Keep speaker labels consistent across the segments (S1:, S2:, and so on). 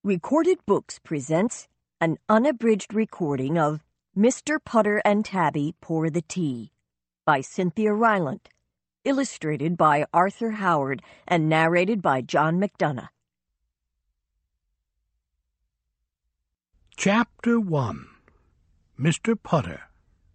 S1: Recorded Books presents an unabridged recording of Mr. Putter and Tabby Pour the Tea by Cynthia Rylant, illustrated by Arthur Howard and narrated by John McDonough.
S2: Chapter 1. Mr. Putter.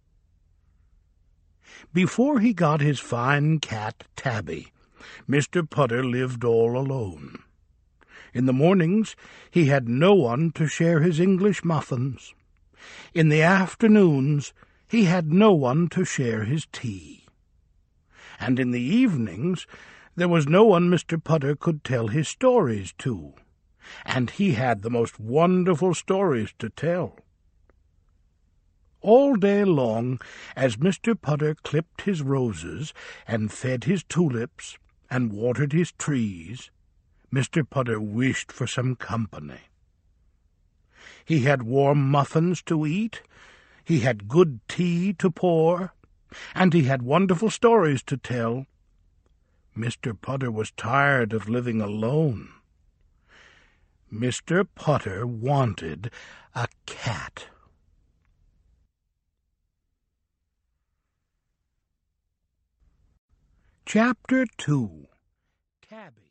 S2: Before he got his fine cat, Tabby, Mr. Putter lived all alone. In the mornings he had no one to share his English muffins. In the afternoons he had no one to share his tea. And in the evenings there was no one Mr. Putter could tell his stories to. And he had the most wonderful stories to tell. All day long, as Mr. Putter clipped his roses and fed his tulips and watered his trees, Mr. Putter wished for some company. He had warm muffins to eat, he had good tea to pour, and he had wonderful stories to tell. Mr. Putter was tired of living alone. Mr. Putter wanted a cat. Chapter 2. Tabby.